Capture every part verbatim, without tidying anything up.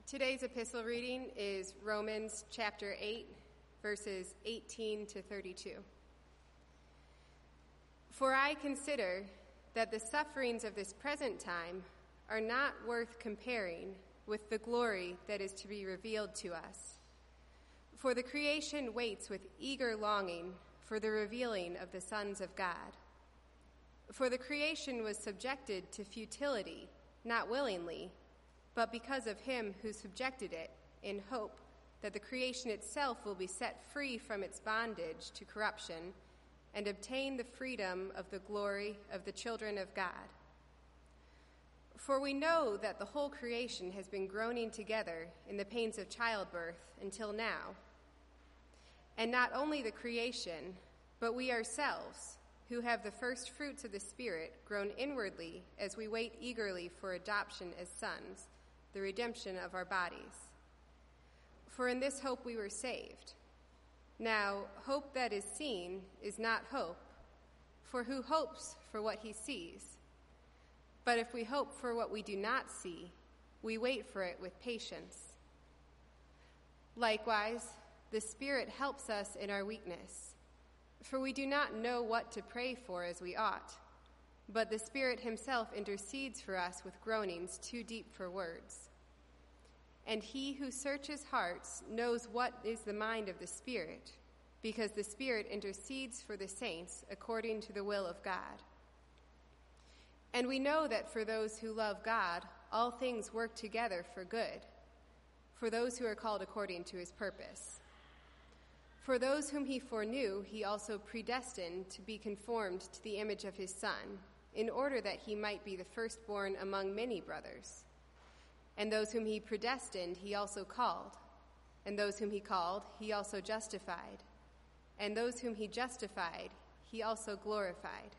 Today's epistle reading is Romans chapter eight, verses eighteen to thirty-two. For I consider that the sufferings of this present time are not worth comparing with the glory that is to be revealed to us. For the creation waits with eager longing for the revealing of the sons of God. For the creation was subjected to futility, not willingly, but because of him who subjected it, in hope that the creation itself will be set free from its bondage to corruption and obtain the freedom of the glory of the children of God. For we know that the whole creation has been groaning together in the pains of childbirth until now. And not only the creation, but we ourselves, who have the first fruits of the Spirit, groan inwardly as we wait eagerly for adoption as sons, the redemption of our bodies. For in this hope we were saved. Now, hope that is seen is not hope, for who hopes for what he sees? But if we hope for what we do not see, we wait for it with patience. Likewise, the Spirit helps us in our weakness, for we do not know what to pray for as we ought, but the Spirit himself intercedes for us with groanings too deep for words. And he who searches hearts knows what is the mind of the Spirit, because the Spirit intercedes for the saints according to the will of God. And we know that for those who love God, all things work together for good, for those who are called according to his purpose. For those whom he foreknew, he also predestined to be conformed to the image of his Son, in order that he might be the firstborn among many brothers. And those whom he predestined, he also called. And those whom he called, he also justified. And those whom he justified, he also glorified.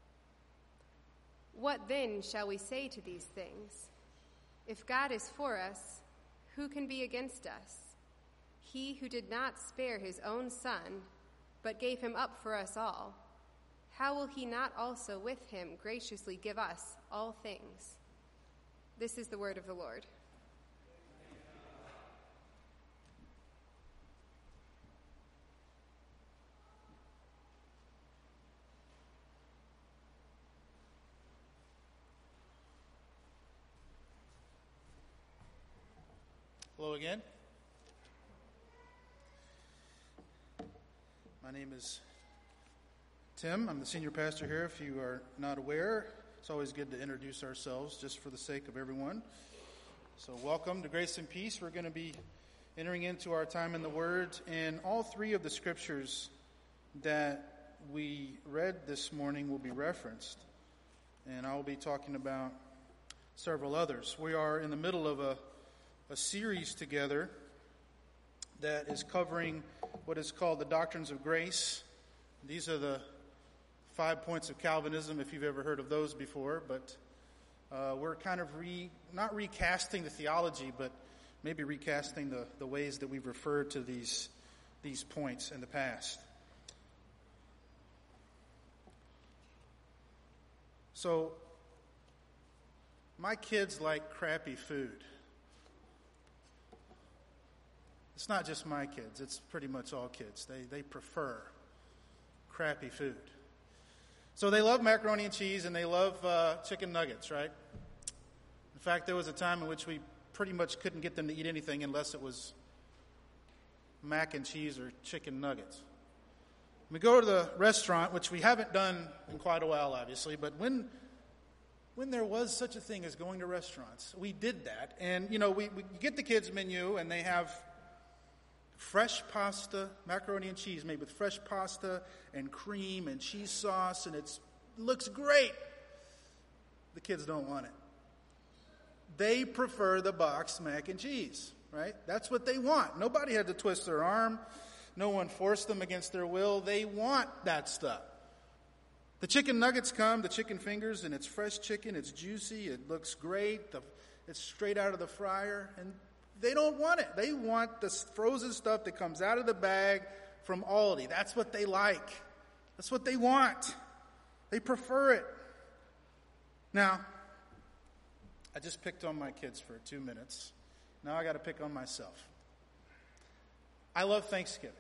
What then shall we say to these things? If God is for us, who can be against us? He who did not spare his own Son, but gave him up for us all, how will he not also with him graciously give us all things? This is the word of the Lord. Hello again. My name is Tim. I'm the senior pastor here. If you are not aware, it's always good to introduce ourselves just for the sake of everyone. So welcome to Grace and Peace. We're going to be entering into our time in the Word, and all three of the scriptures that we read this morning will be referenced, and I will be talking about several others. We are in the middle of a, a series together that is covering what is called the Doctrines of Grace. These are the five points of Calvinism, if you've ever heard of those before, but uh, we're kind of re, not recasting the theology, but maybe recasting the, the ways that we've referred to these, these points in the past. So, my kids like crappy food. It's not just my kids, it's pretty much all kids. They they prefer crappy food. So they love macaroni and cheese and they love uh, chicken nuggets, right? In fact, there was a time in which we pretty much couldn't get them to eat anything unless it was mac and cheese or chicken nuggets. We go to the restaurant, which we haven't done in quite a while, obviously, but when when there was such a thing as going to restaurants, we did that. And, you know, we, we get the kids' menu and they have fresh pasta, macaroni and cheese made with fresh pasta and cream and cheese sauce, and it looks great. The kids don't want it. They prefer the boxed mac and cheese, right? That's what they want. Nobody had to twist their arm. No one forced them against their will. They want that stuff. The chicken nuggets come, the chicken fingers, and it's fresh chicken. It's juicy. It looks great. The, it's straight out of the fryer, and they don't want it. They want the frozen stuff that comes out of the bag from Aldi. That's what they like. That's what they want. They prefer it. Now, I just picked on my kids for two minutes, Now I got to pick on myself. I love Thanksgiving.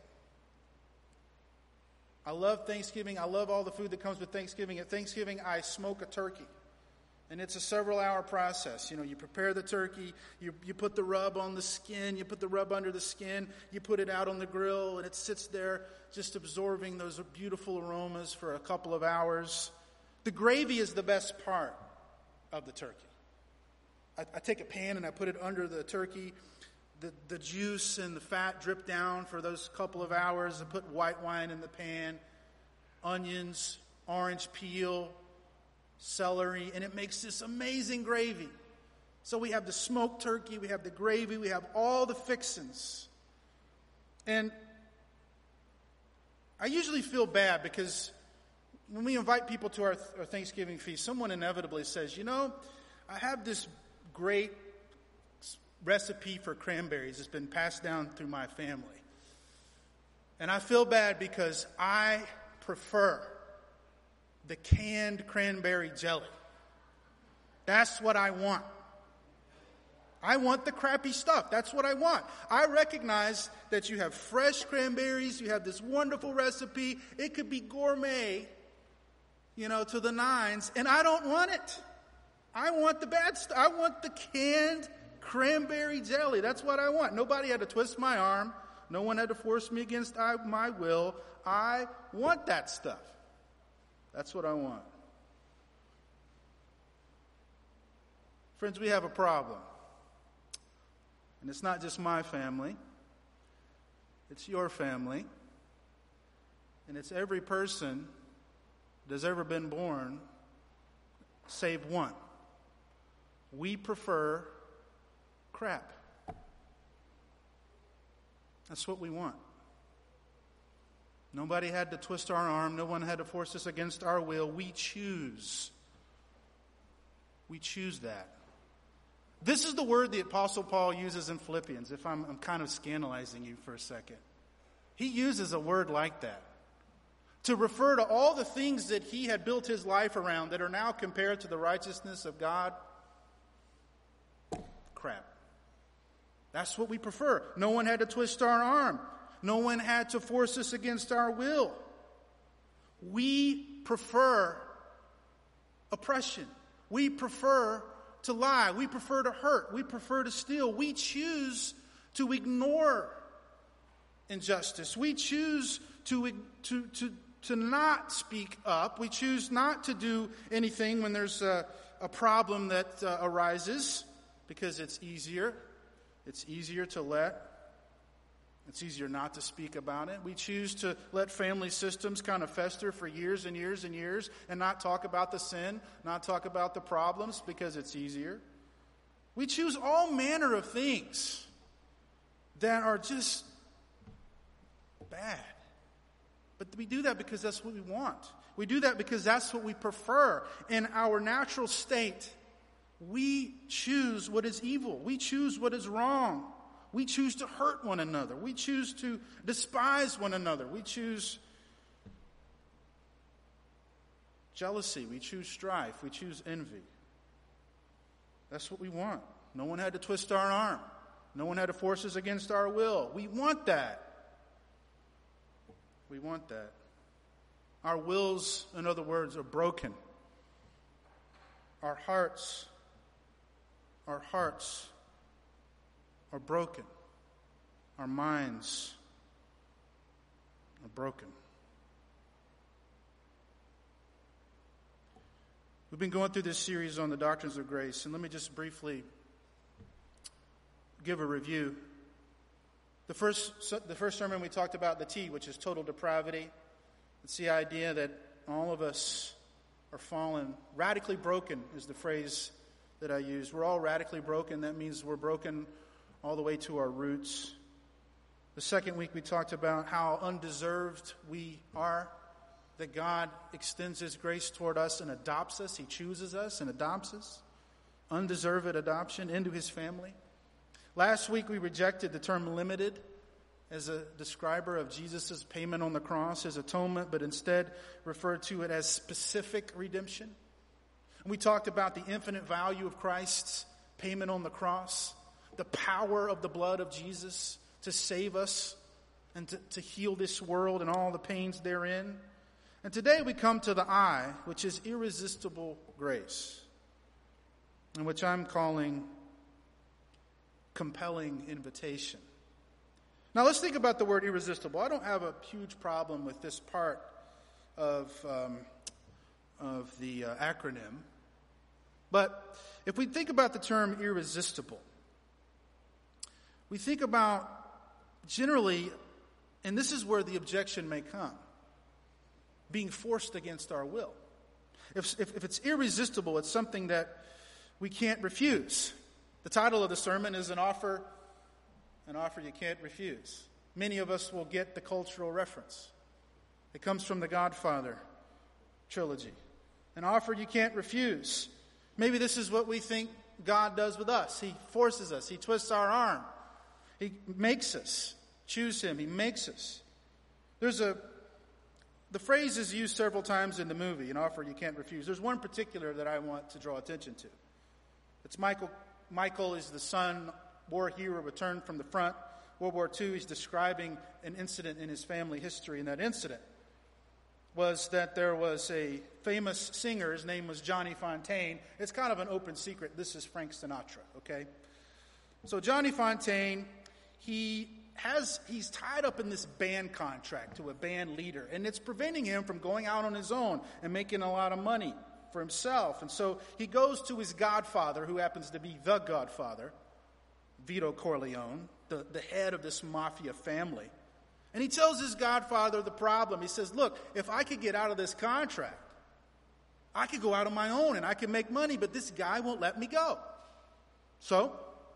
I love Thanksgiving. I love all the food that comes with Thanksgiving. At Thanksgiving, I smoke a turkey. And it's a several-hour process. You know, you prepare the turkey, you, you put the rub on the skin, you put the rub under the skin, you put it out on the grill, and it sits there just absorbing those beautiful aromas for a couple of hours. The gravy is the best part of the turkey. I, I take a pan and I put it under the turkey. The, the juice and the fat drip down for those couple of hours. I put white wine in the pan, onions, orange peel, celery, and it makes this amazing gravy. So we have the smoked turkey, we have the gravy, we have all the fixings. And I usually feel bad because when we invite people to our, our Thanksgiving feast, someone inevitably says, you know, I have this great recipe for cranberries that's been passed down through my family. And I feel bad because I prefer the canned cranberry jelly. That's what I want. I want the crappy stuff. That's what I want. I recognize that you have fresh cranberries. You have this wonderful recipe. It could be gourmet, you know, to the nines. And I don't want it. I want the bad stuff. I want the canned cranberry jelly. That's what I want. Nobody had to twist my arm. No one had to force me against my will. I want that stuff. That's what I want. Friends, we have a problem. And it's not just my family. It's your family. And it's every person that's ever been born, save one. We prefer crap. That's what we want. Nobody had to twist our arm. No one had to force us against our will. We choose. We choose that. This is the word the Apostle Paul uses in Philippians, if I'm, I'm kind of scandalizing you for a second. He uses a word like that to refer to all the things that he had built his life around that are now compared to the righteousness of God. Crap. That's what we prefer. No one had to twist our arm. No one had to force us against our will. We prefer oppression. We prefer to lie. We prefer to hurt. We prefer to steal. We choose to ignore injustice. We choose to, to, to, to not speak up. We choose not to do anything when there's a, a problem that uh, arises because it's easier. It's easier to let. It's easier not to speak about it. We choose to let family systems kind of fester for years and years and years and not talk about the sin, not talk about the problems because it's easier. We choose all manner of things that are just bad. But we do that because that's what we want. We do that because that's what we prefer. In our natural state, we choose what is evil. We choose what is wrong. We choose to hurt one another. We choose to despise one another. We choose jealousy. We choose strife. We choose envy. That's what we want. No one had to twist our arm. No one had to force us against our will. We want that. We want that. Our wills, in other words, are broken. Our hearts, our hearts are broken. Our minds are broken. We've been going through this series on the doctrines of grace, and let me just briefly give a review. The first, the first sermon we talked about the T, which is total depravity. It's the idea that all of us are fallen. Radically broken is the phrase that I use. We're all radically broken. That means we're broken all the way to our roots. The second week we talked about how undeserved we are, that God extends His grace toward us and adopts us. He chooses us and adopts us. Undeserved adoption into His family. Last week we rejected the term limited as a describer of Jesus' payment on the cross, His atonement, but instead referred to it as specific redemption. And we talked about the infinite value of Christ's payment on the cross, the power of the blood of Jesus to save us and to, to heal this world and all the pains therein. And today we come to the I, which is irresistible grace, and which I'm calling compelling invitation. Now let's think about the word irresistible. I don't have a huge problem with this part of, um, of the uh, acronym. But if we think about the term irresistible, we think about generally, and this is where the objection may come, being forced against our will. If, if, if it's irresistible, it's something that we can't refuse. The title of the sermon is an offer, an offer you can't refuse. Many of us will get the cultural reference. It comes from the Godfather trilogy. An offer you can't refuse. Maybe this is what we think God does with us. He forces us. He twists our arm. He makes us choose Him. He makes us. There's a, the phrase is used several times in the movie, an offer you can't refuse. There's one particular that I want to draw attention to. It's Michael. Michael is the son, war hero, returned from the front. World War Two, he's describing an incident in his family history, and that incident was that there was a famous singer. His name was Johnny Fontaine. It's kind of an open secret. This is Frank Sinatra, okay? So Johnny Fontaine, he has he's tied up in this band contract to a band leader, and it's preventing him from going out on his own and making a lot of money for himself. And so he goes to his godfather, who happens to be the Godfather, Vito Corleone, the, the head of this mafia family. And he tells his godfather the problem. He says, look, if I could get out of this contract, I could go out on my own and I can make money, but this guy won't let me go. So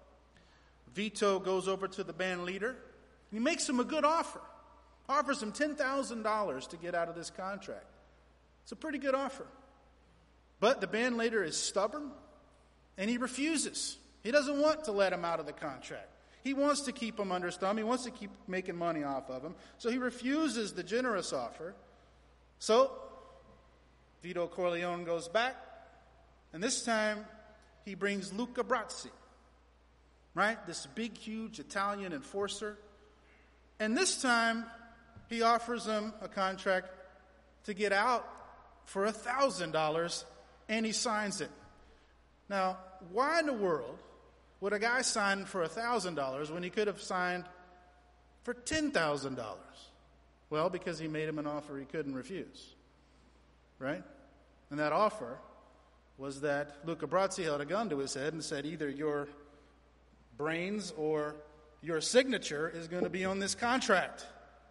Vito goes over to the band leader, and he makes him a good offer. Offers him ten thousand dollars to get out of this contract. It's a pretty good offer. But the band leader is stubborn, and he refuses. He doesn't want to let him out of the contract. He wants to keep him under his thumb. He wants to keep making money off of him. So he refuses the generous offer. So Vito Corleone goes back, and this time he brings Luca Brasi, right? This big, huge Italian enforcer. And this time he offers him a contract to get out for one thousand dollars, and he signs it. Now, why in the world would a guy sign for one thousand dollars when he could have signed for ten thousand dollars? Well, because he made him an offer he couldn't refuse, right? And that offer was that Luca Brasi held a gun to his head and said, either your brains or your signature is going to be on this contract.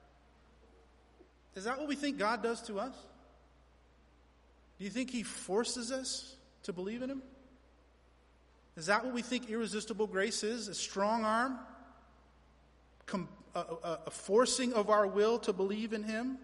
Is that what we think God does to us? Do you think He forces us to believe in Him? Is that what we think irresistible grace is? A strong arm? Com- a, a, a forcing of our will to believe in Him?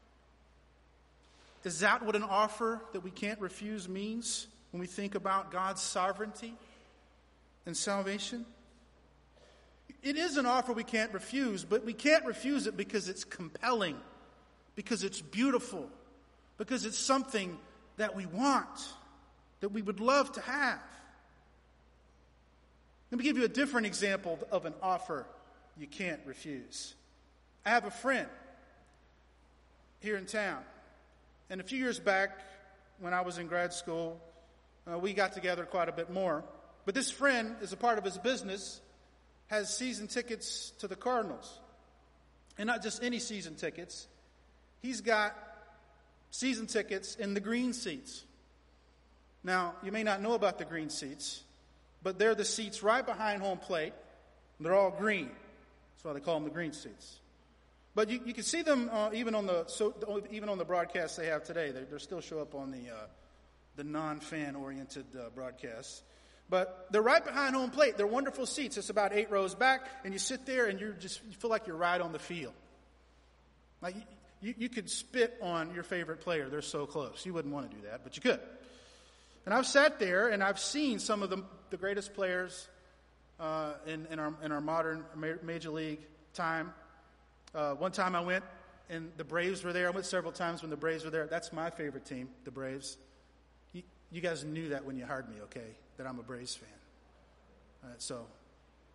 Is that what an offer that we can't refuse means when we think about God's sovereignty and salvation? It is an offer we can't refuse, but we can't refuse it because it's compelling, because it's beautiful, because it's something that we want, that we would love to have. Let me give you a different example of an offer you can't refuse. I have a friend here in town, and a few years back when I was in grad school, uh, we got together quite a bit more. But this friend, as a part of his business, has season tickets to the Cardinals. And not just any season tickets. He's got season tickets in the green seats. Now, you may not know about the green seats, but they're the seats right behind home plate. They're all green. That's why they call them the green seats. But you, you can see them uh, even on the so, even on the broadcasts they have today. They, they still show up on the uh, the non-fan oriented uh, broadcasts. But they're right behind home plate. They're wonderful seats. It's about eight rows back, and you sit there and you just you feel like you're right on the field. Like you, you, you could spit on your favorite player. They're so close. You wouldn't want to do that, but you could. And I've sat there and I've seen some of the, the greatest players uh, in, in our in our modern major league time. Uh, one time I went and the Braves were there. I went several times when the Braves were there. That's my favorite team, the Braves. You, you guys knew that when you hired me, okay? That I'm a Braves fan. All right, so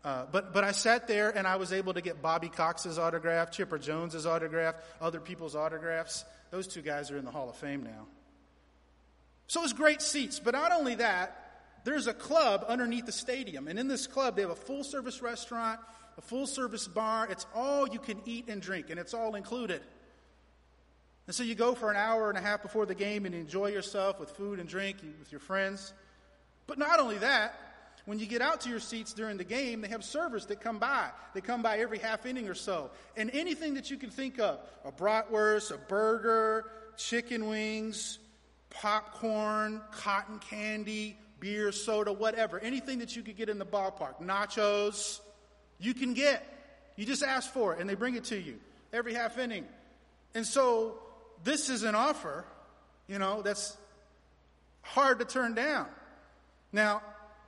Uh, but but I sat there and I was able to get Bobby Cox's autograph, Chipper Jones's autograph, other people's autographs. Those two guys are in the Hall of Fame now. So it was great seats. But not only that, there's a club underneath the stadium. And in this club, they have a full-service restaurant, a full-service bar. It's all you can eat and drink, and it's all included. And so you go for an hour and a half before the game and you enjoy yourself with food and drink with your friends. But not only that, when you get out to your seats during the game, they have servers that come by. They come by every half inning or so. And anything that you can think of, a bratwurst, a burger, chicken wings, popcorn, cotton candy, beer, soda, whatever, anything that you could get in the ballpark, nachos, you can get. You just ask for it, and they bring it to you every half inning. And so this is an offer, you know, that's hard to turn down. Now,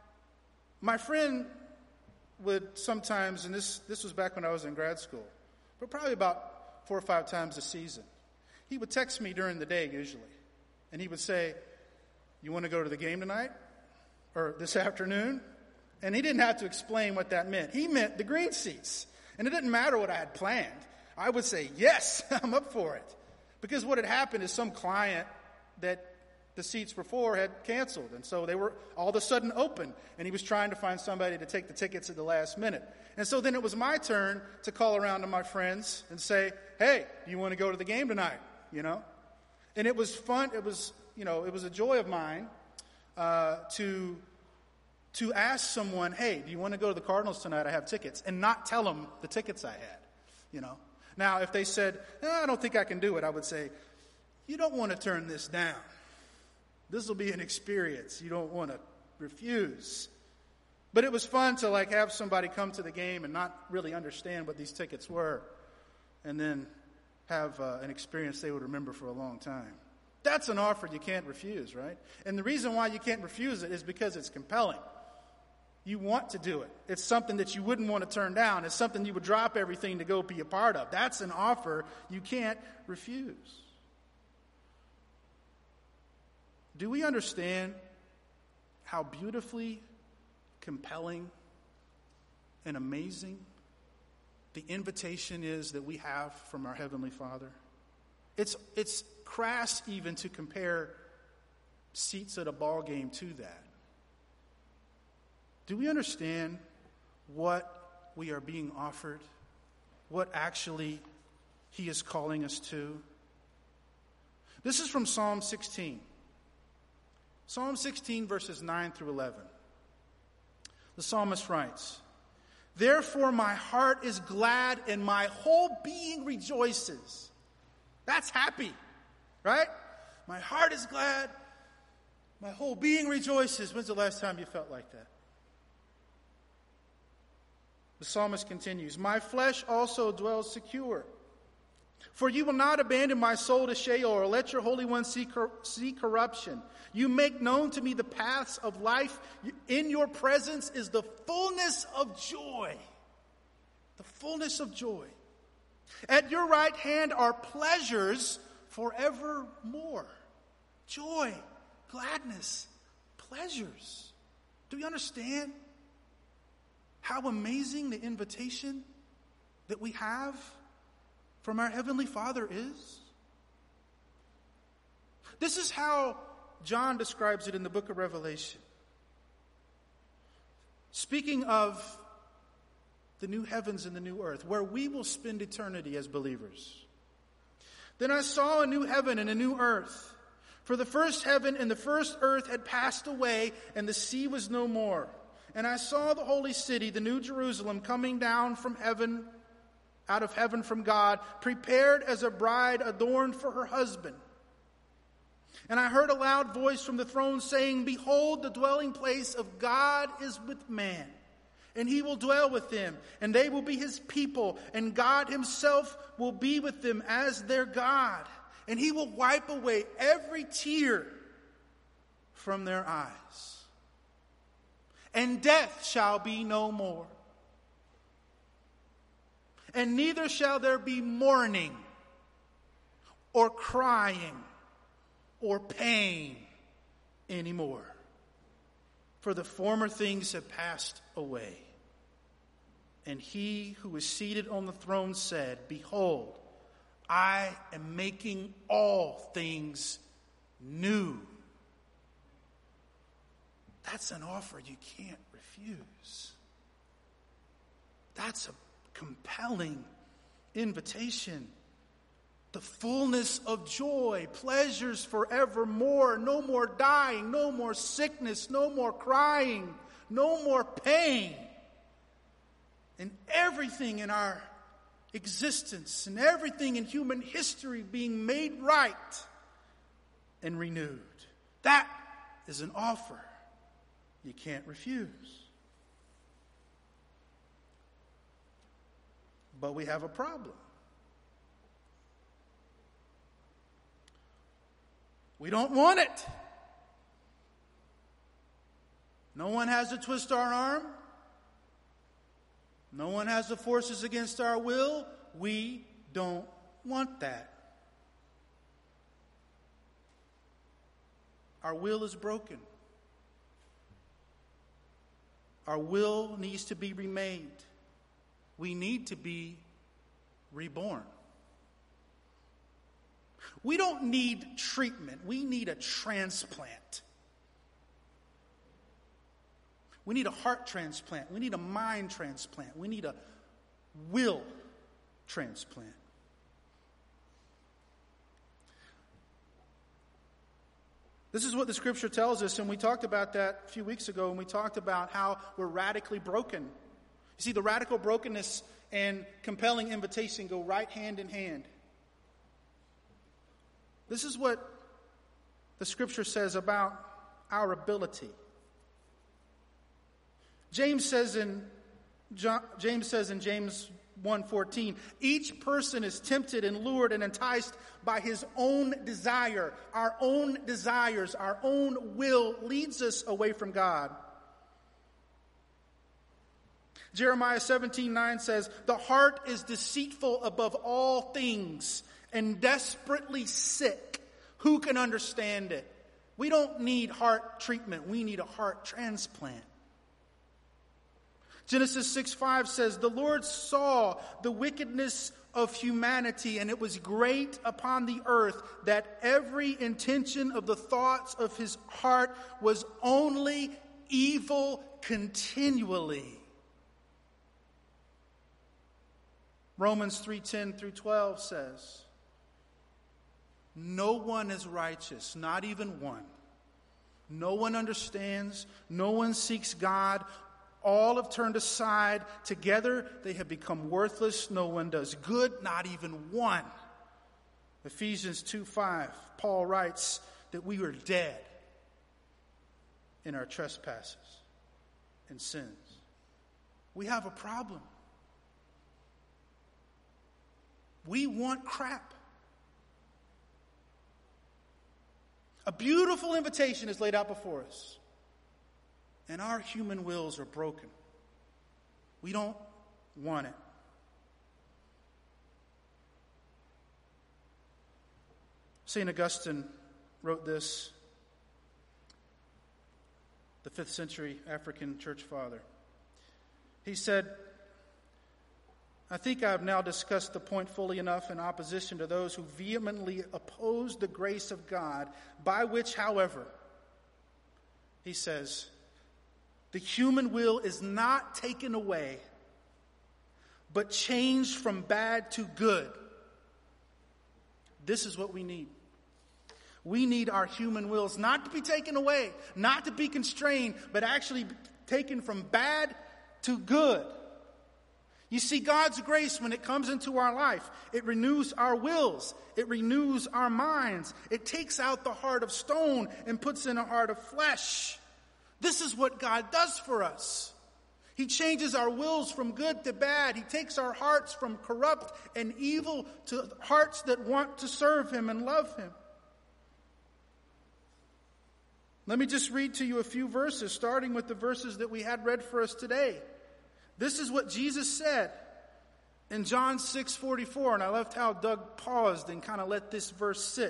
my friend would sometimes, and this, this was back when I was in grad school, but probably about four or five times a season, he would text me during the day usually, and he would say, "You want to go to the game tonight? Or this afternoon?" And he didn't have to explain what that meant. He meant the green seats. And it didn't matter what I had planned. I would say, yes, I'm up for it. Because what had happened is some client that the seats before had canceled. And so they were all of a sudden open. And he was trying to find somebody to take the tickets at the last minute. And so then it was my turn to call around to my friends and say, "Hey, do you want to go to the game tonight?" You know? And it was fun. It was, you know, it was a joy of mine uh, to, to ask someone, "Hey, do you want to go to the Cardinals tonight? I have tickets." And not tell them the tickets I had, you know? Now, if they said, "Eh, I don't think I can do it," I would say, "You don't want to turn this down. This will be an experience. You don't want to refuse." But it was fun to like have somebody come to the game and not really understand what these tickets were, and then have uh, an experience they would remember for a long time. That's an offer you can't refuse, right? And the reason why you can't refuse it is because it's compelling. You want to do it. It's something that you wouldn't want to turn down. It's something you would drop everything to go be a part of. That's an offer you can't refuse. Do we understand how beautifully compelling and amazing the invitation is that we have from our Heavenly Father? It's, it's crass even to compare seats at a ball game to that. Do we understand what we are being offered? What actually He is calling us to? This is from Psalm sixteen. Psalm sixteen, verses nine through eleven. The psalmist writes, "Therefore my heart is glad and my whole being rejoices." That's happy, right? My heart is glad, my whole being rejoices. When's the last time you felt like that? The psalmist continues, "My flesh also dwells secure. For you will not abandon my soul to Sheol, or let your Holy One see, cor- see corruption. You make known to me the paths of life. In your presence is the fullness of joy." The fullness of joy. "At your right hand are pleasures forevermore." Joy, gladness, pleasures. Do you understand how amazing the invitation that we have from our Heavenly Father is? This is how John describes it in the book of Revelation. Speaking of the new heavens and the new earth, where we will spend eternity as believers. "Then I saw a new heaven and a new earth. For the first heaven and the first earth had passed away, and the sea was no more. And I saw the holy city, the new Jerusalem, coming down from heaven, out of heaven from God, prepared as a bride adorned for her husband. And I heard a loud voice from the throne saying, 'Behold, the dwelling place of God is with man, and he will dwell with them, and they will be his people, and God himself will be with them as their God, and he will wipe away every tear from their eyes. And death shall be no more. And neither shall there be mourning, or crying, or pain anymore. For the former things have passed away.' And he who was seated on the throne said, Behold, I am making all things new. That's an offer you can't refuse. That's a compelling invitation. The fullness of joy, pleasures forevermore, no more dying, no more sickness, no more crying, no more pain. And everything in our existence and everything in human history being made right and renewed. That is an offer you can't refuse. But we have a problem. We don't want it. No one has to twist our arm. No one has to force us against our will. We don't want that. Our will is broken. Our will needs to be remade. We need to be reborn. We don't need treatment. We need a transplant. We need a heart transplant. We need a mind transplant. We need a will transplant. This is what the scripture tells us, and we talked about that a few weeks ago when we talked about how we're radically broken. You see, the radical brokenness and compelling invitation go right hand in hand. This is what the scripture says about our ability. James says in John, James says in James one fourteen, each person is tempted and lured and enticed by his own desire. Our own desires, our own will leads us away from God. Jeremiah seventeen nine says, the heart is deceitful above all things and desperately sick. Who can understand it? We don't need heart treatment. We need a heart transplant. Genesis six five says, the Lord saw the wickedness of humanity, and it was great upon the earth that every intention of the thoughts of his heart was only evil continually. Romans three ten through twelve says, no one is righteous, not even one. No one understands. No one seeks God. All have turned aside. Together they have become worthless. No one does good, not even one. Ephesians two five, Paul writes that we were dead in our trespasses and sins. We have a problem. We want crap. A beautiful invitation is laid out before us. And our human wills are broken. We don't want it. Saint Augustine wrote this, the fifth century African church father. He said, I think I have now discussed the point fully enough in opposition to those who vehemently oppose the grace of God, by which, however, he says, the human will is not taken away, but changed from bad to good. This is what we need. We need our human wills not to be taken away, not to be constrained, but actually taken from bad to good. You see, God's grace, when it comes into our life, it renews our wills. It renews our minds. It takes out the heart of stone and puts in a heart of flesh. This is what God does for us. He changes our wills from good to bad. He takes our hearts from corrupt and evil to hearts that want to serve him and love him. Let me just read to you a few verses, starting with the verses that we had read for us today. This is what Jesus said in John six forty-four, and I loved how Doug paused and kind of let this verse sit.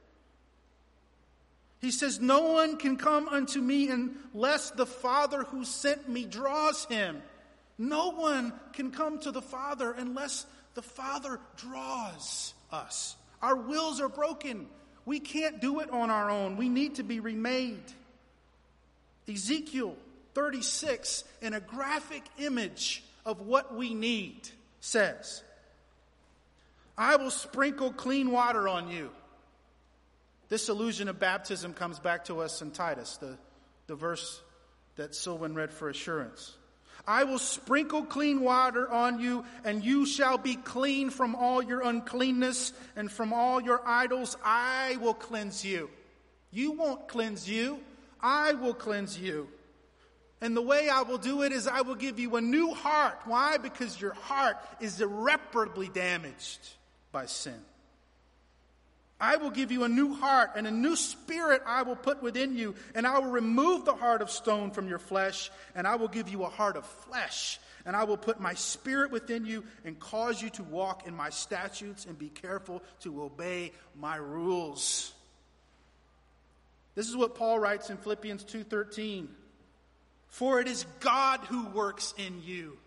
He says, no one can come unto me unless the Father who sent me draws him, No one can come to the Father unless the Father draws us. Our wills are broken. We can't do it on our own. We need to be remade. Ezekiel thirty-six, in a graphic image of what we need, says, I will sprinkle clean water on you. This allusion of baptism comes back to us in Titus, the, the verse that Sylvan read for assurance. I will sprinkle clean water on you, and you shall be clean from all your uncleanness, and from all your idols I will cleanse you. You won't cleanse you. I will cleanse you. And the way I will do it is I will give you a new heart. Why? Because your heart is irreparably damaged by sin. I will give you a new heart, and a new spirit I will put within you, and I will remove the heart of stone from your flesh, and I will give you a heart of flesh, and I will put my spirit within you and cause you to walk in my statutes and be careful to obey my rules. This is what Paul writes in Philippians two thirteen. For it is God who works in you.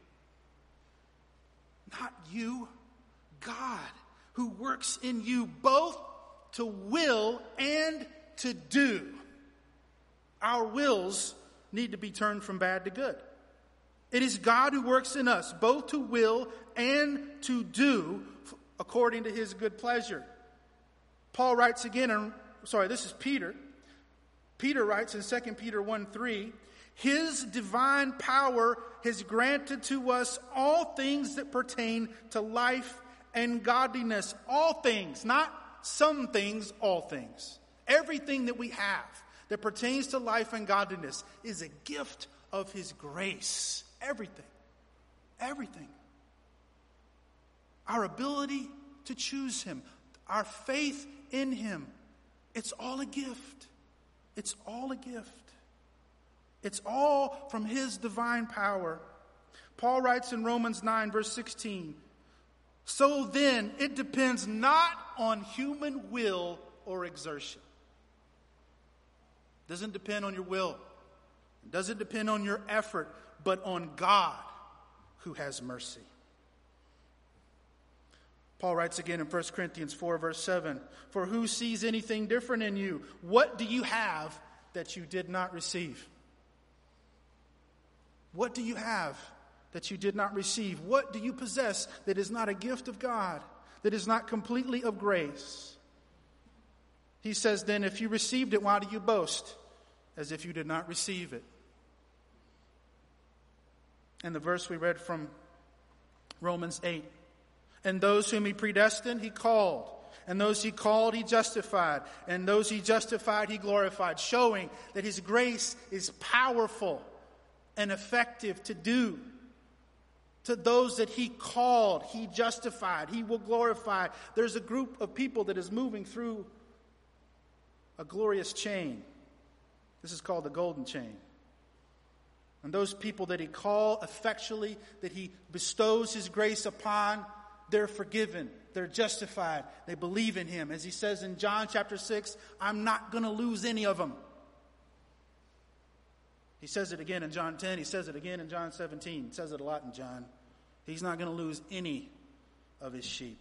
Not you, God who works in you both to will and to do. Our wills need to be turned from bad to good. It is God who works in us both to will and to do according to his good pleasure. Paul writes again, and sorry, this is Peter. Peter writes in Second Peter one three, his divine power has granted to us all things that pertain to life and godliness. All things, not some things, all things. Everything that we have that pertains to life and godliness is a gift of his grace. Everything. Everything. Our ability to choose him, our faith in him, it's all a gift. It's all a gift. It's all from his divine power. Paul writes in Romans nine, verse sixteen, so then it depends not on human will or exertion. It doesn't depend on your will. It doesn't depend on your effort, but on God who has mercy. Paul writes again in First Corinthians four, verse seven, for who sees anything different in you? What do you have that you did not receive? What do you have that you did not receive? What do you possess that is not a gift of God, that is not completely of grace? He says, then, if you received it, why do you boast as if you did not receive it? And the verse we read from Romans eight, and those whom he predestined, he called. And those he called, he justified. And those he justified, he glorified, showing that his grace is powerful and effective to do. To those that he called, he justified, he will glorify. There's a group of people that is moving through a glorious chain. This is called the golden chain. And those people that he called effectually, that he bestows his grace upon, they're forgiven, they're justified, they believe in him. As he says in John chapter six, I'm not going to lose any of them. He says it again in John ten. He says it again in John seventeen. He says it a lot in John. He's not going to lose any of his sheep.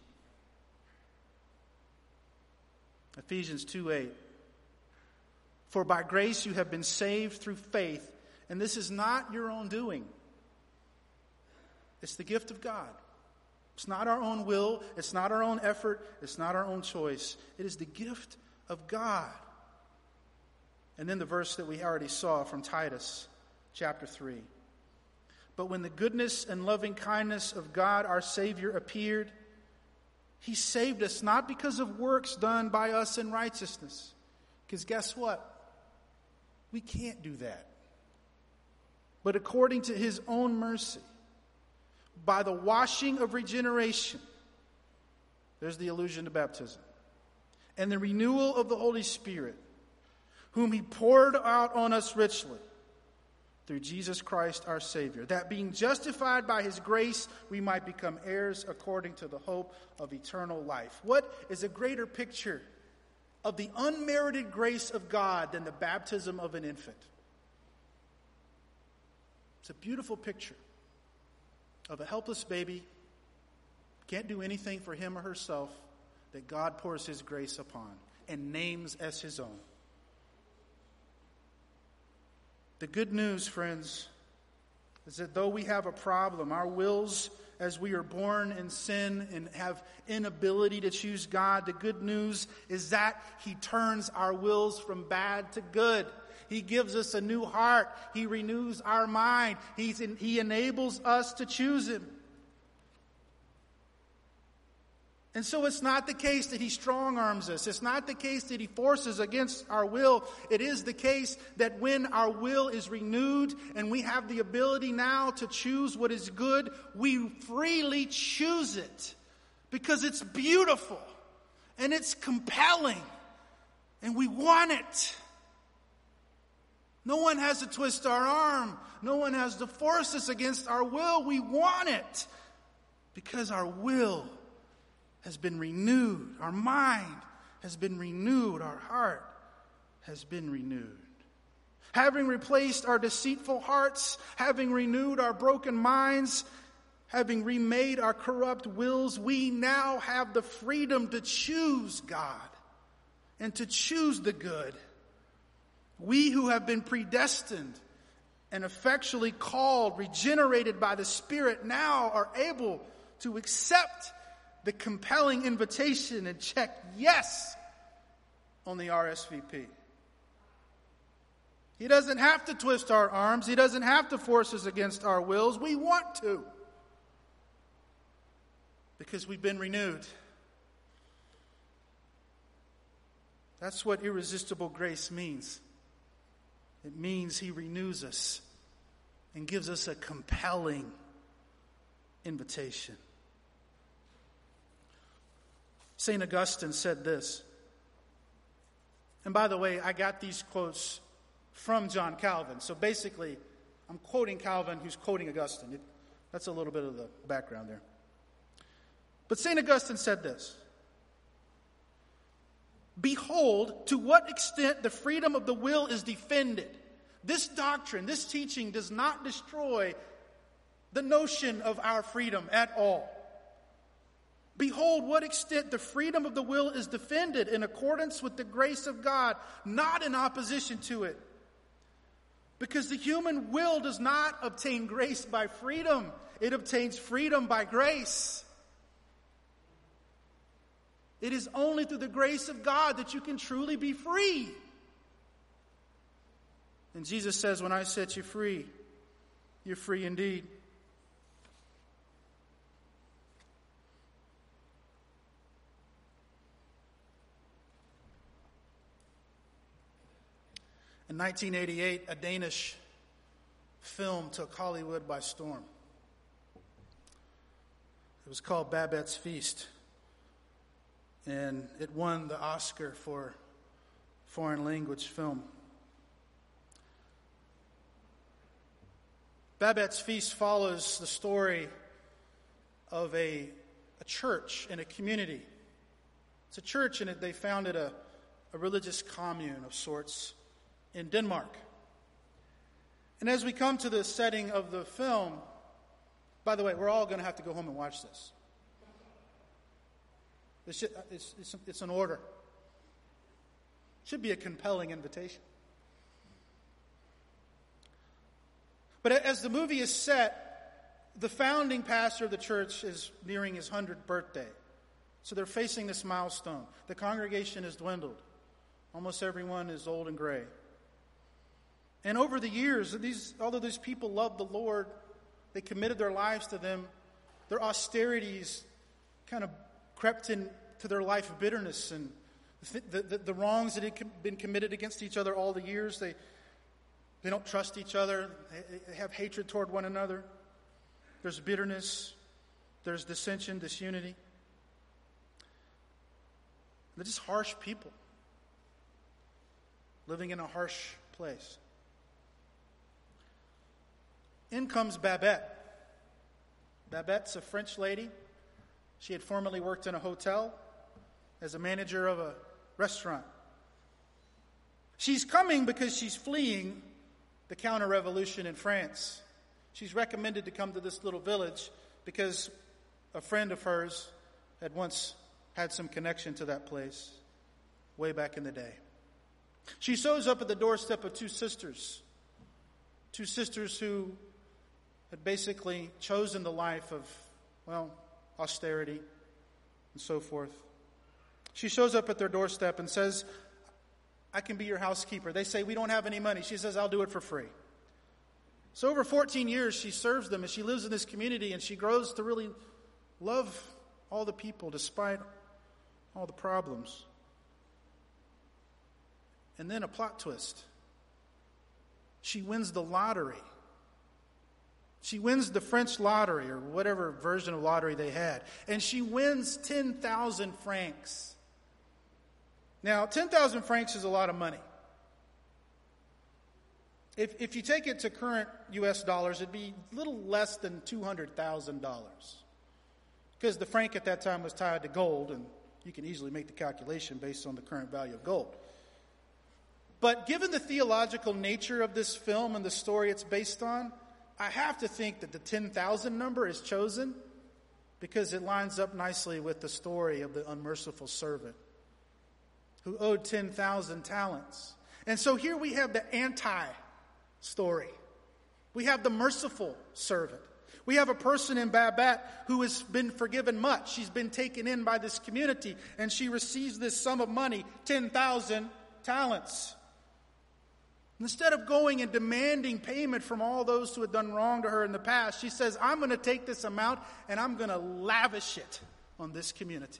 Ephesians two eight. For by grace you have been saved through faith, and this is not your own doing. It's the gift of God. It's not our own will. It's not our own effort. It's not our own choice. It is the gift of God. And then the verse that we already saw from Titus chapter three. But when the goodness and loving kindness of God our Savior appeared, he saved us not because of works done by us in righteousness. Because guess what? We can't do that. But according to his own mercy, by the washing of regeneration, there's the allusion to baptism, and the renewal of the Holy Spirit, whom he poured out on us richly through Jesus Christ our Savior, that being justified by his grace, we might become heirs according to the hope of eternal life. What is a greater picture of the unmerited grace of God than the baptism of an infant? It's a beautiful picture. of a helpless baby, can't do anything for him or herself, that God pours his grace upon and names as his own. The good news, friends, is that though we have a problem, our wills, as we are born in sin and have inability to choose God, the good news is that he turns our wills from bad to good. He gives us a new heart. He renews our mind. He's in, he enables us to choose him. And so it's not the case that he strong-arms us. It's not the case that he forces against our will. It is the case that when our will is renewed and we have the ability now to choose what is good, we freely choose it because it's beautiful and it's compelling and we want it. No one has to twist our arm. No one has to force us against our will. We want it because our will has been renewed. Our mind has been renewed. Our heart has been renewed. Having replaced our deceitful hearts, having renewed our broken minds, having remade our corrupt wills, we now have the freedom to choose God and to choose the good. We who have been predestined and effectually called, regenerated by the Spirit, now are able to accept the compelling invitation and check yes on the R S V P. He doesn't have to twist our arms. He doesn't have to force us against our wills. We want to, because we've been renewed. That's what irresistible grace means. It means he renews us and gives us a compelling invitation. Saint Augustine said this. And by the way, I got these quotes from John Calvin. So basically, I'm quoting Calvin, who's quoting Augustine. It, that's a little bit of the background there. But Saint Augustine said this. Behold, to what extent the freedom of the will is defended. This doctrine, this teaching does not destroy the notion of our freedom at all. Behold, what extent the freedom of the will is defended in accordance with the grace of God, not in opposition to it. Because the human will does not obtain grace by freedom. It obtains freedom by grace. It is only through the grace of God that you can truly be free. And Jesus says, when I set you free, you're free indeed. In nineteen eighty-eight, a Danish film took Hollywood by storm. It was called Babette's Feast, and it won the Oscar for foreign language film. Babette's Feast follows the story of a, a church and a community. It's a church, and they founded a, a religious commune of sorts in Denmark. And as we come to the setting of the film, by the way, we're all going to have to go home and watch this. It's, just, it's, it's, it's an order. It should be a compelling invitation. But as the movie is set, the founding pastor of the church is nearing his hundredth birthday. So they're facing this milestone. The congregation has dwindled. Almost everyone is old and gray. And over the years, these, although these people loved the Lord, they committed their lives to them, their austerities kind of crept into their life of bitterness and the, the, the wrongs that had been committed against each other all the years. They, they don't trust each other. They, they have hatred toward one another. There's bitterness. There's dissension, disunity. They're just harsh people living in a harsh place. In comes Babette. Babette's a French lady. She had formerly worked in a hotel as a manager of a restaurant. She's coming because she's fleeing the counter-revolution in France. She's recommended to come to this little village because a friend of hers had once had some connection to that place way back in the day. She shows up at the doorstep of two sisters, two sisters who had basically chosen the life of, well, austerity and so forth. She shows up at their doorstep and says, I can be your housekeeper. They say, we don't have any money. She says, I'll do it for free. So over fourteen years, she serves them, and she lives in this community, and she grows to really love all the people despite all the problems. And then a plot twist. She wins the lottery. She wins the French lottery, or whatever version of lottery they had. And she wins ten thousand francs. Now, ten thousand francs is a lot of money. If, if you take it to current U S dollars, it'd be a little less than two hundred thousand dollars. Because the franc at that time was tied to gold, and you can easily make the calculation based on the current value of gold. But given the theological nature of this film and the story it's based on, I have to think that the ten thousand number is chosen because it lines up nicely with the story of the unmerciful servant who owed ten thousand talents. And so here we have the anti-story. We have the merciful servant. We have a person in Babette who has been forgiven much. She's been taken in by this community, and she receives this sum of money, ten thousand talents. Instead of going and demanding payment from all those who had done wrong to her in the past, she says, I'm going to take this amount and I'm going to lavish it on this community.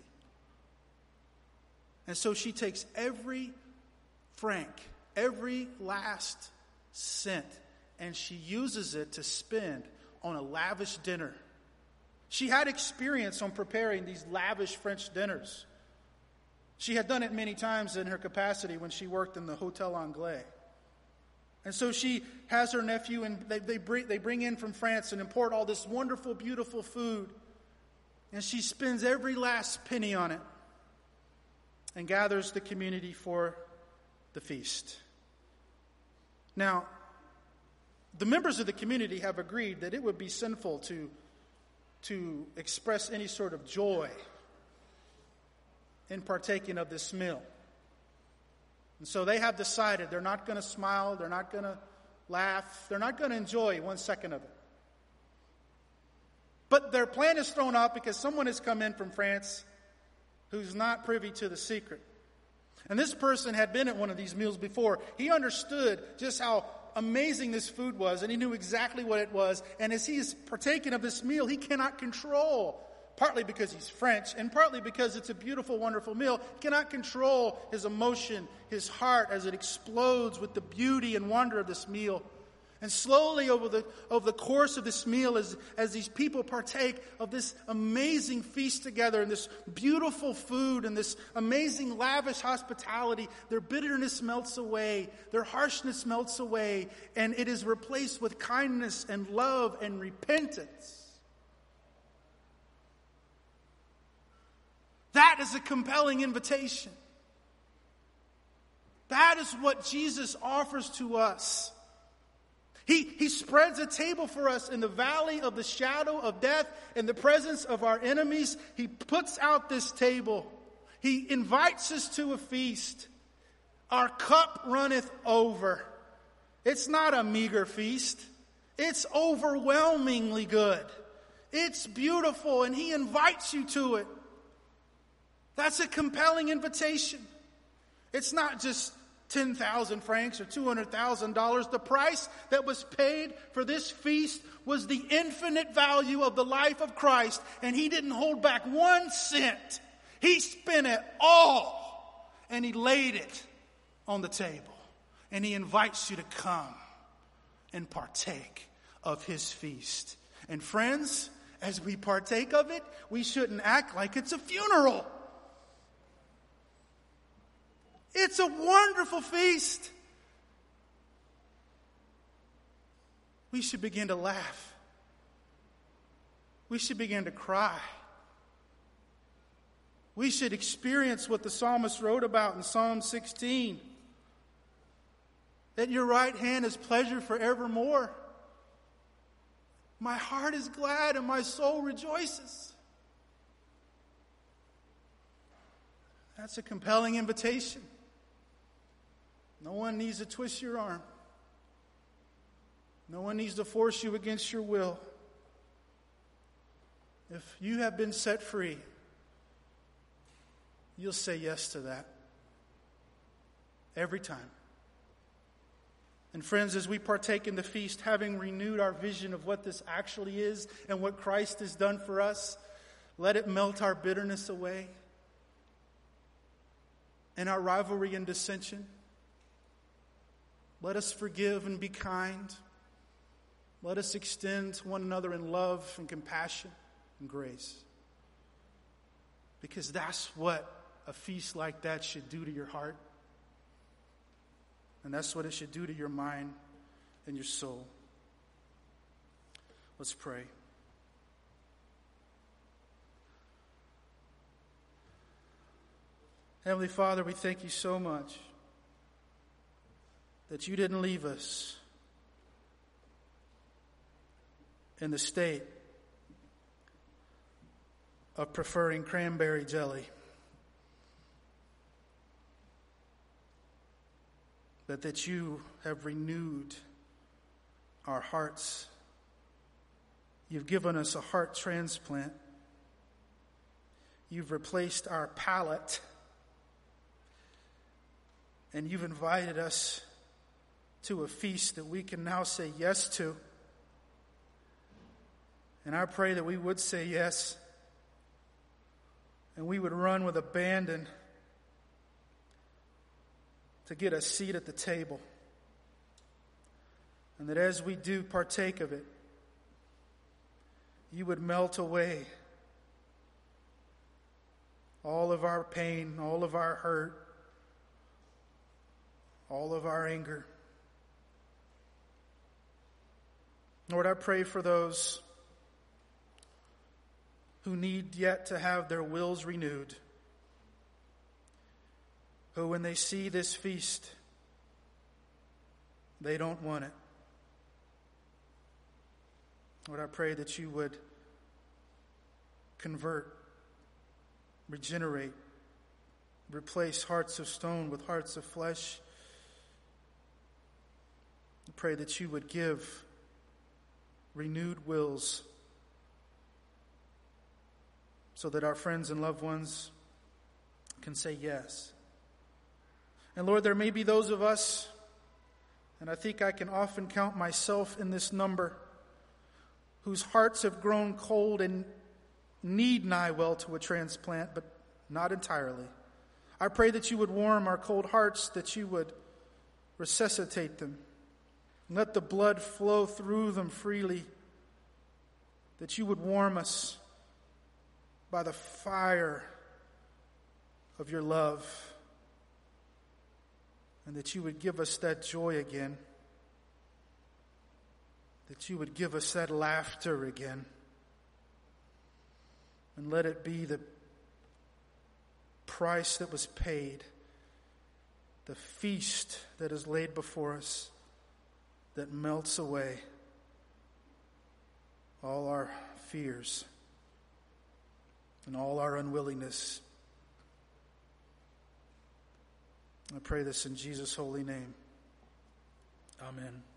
And so she takes every franc, every last cent, and she uses it to spend on a lavish dinner. She had experience on preparing these lavish French dinners. She had done it many times in her capacity when she worked in the Hotel Anglais. And so she has her nephew, and they, they, bring, they bring in from France and import all this wonderful, beautiful food. And she spends every last penny on it and gathers the community for the feast. Now, the members of the community have agreed that it would be sinful to, to express any sort of joy in partaking of this meal. And so they have decided they're not going to smile, they're not going to laugh, they're not going to enjoy one second of it. But their plan is thrown off because someone has come in from France who's not privy to the secret. And this person had been at one of these meals before. He understood just how amazing this food was, and he knew exactly what it was. And as he is partaking of this meal, he cannot control, partly because he's French, and partly because it's a beautiful, wonderful meal, he cannot control his emotion, his heart, as it explodes with the beauty and wonder of this meal. And slowly over the over the course of this meal, as, as these people partake of this amazing feast together, and this beautiful food, and this amazing lavish hospitality, their bitterness melts away, their harshness melts away, and it is replaced with kindness and love and repentance. That is a compelling invitation. That is what Jesus offers to us. He, he spreads a table for us in the valley of the shadow of death, in the presence of our enemies. He puts out this table. He invites us to a feast. Our cup runneth over. It's not a meager feast. It's overwhelmingly good. It's beautiful, and He invites you to it. That's a compelling invitation. It's not just ten thousand francs or two hundred thousand dollars. The price that was paid for this feast was the infinite value of the life of Christ, and He didn't hold back one cent. He spent it all, and He laid it on the table. And He invites you to come and partake of His feast. And friends, as we partake of it, we shouldn't act like it's a funeral. It's a wonderful feast. We should begin to laugh. We should begin to cry. We should experience what the psalmist wrote about in Psalm sixteen. At your right hand is pleasure forevermore. My heart is glad and my soul rejoices. That's a compelling invitation. No one needs to twist your arm. No one needs to force you against your will. If you have been set free, you'll say yes to that. Every time. And friends, as we partake in the feast, having renewed our vision of what this actually is and what Christ has done for us, let it melt our bitterness away and our rivalry and dissension. Let us forgive and be kind. Let us extend to one another in love and compassion and grace. Because that's what a feast like that should do to your heart. And that's what it should do to your mind and your soul. Let's pray. Heavenly Father, we thank you so much that you didn't leave us in the state of preferring cranberry jelly, but that you have renewed our hearts. You've given us a heart transplant. You've replaced our palate, and you've invited us to a feast that we can now say yes to. And I pray that we would say yes, and we would run with abandon to get a seat at the table. And that as we do partake of it, you would melt away all of our pain, all of our hurt, all of our anger. Lord, I pray for those who need yet to have their wills renewed, who when they see this feast, they don't want it. Lord, I pray that you would convert, regenerate, replace hearts of stone with hearts of flesh. I pray that you would give renewed wills so that our friends and loved ones can say yes. And Lord, there may be those of us, and I think I can often count myself in this number, whose hearts have grown cold and need nigh well to a transplant, but not entirely. I pray that you would warm our cold hearts, that you would resuscitate them. Let the blood flow through them freely, that you would warm us by the fire of your love, and that you would give us that joy again, that you would give us that laughter again, and let it be the price that was paid, the feast that is laid before us, that melts away all our fears and all our unwillingness. I pray this in Jesus' holy name. Amen.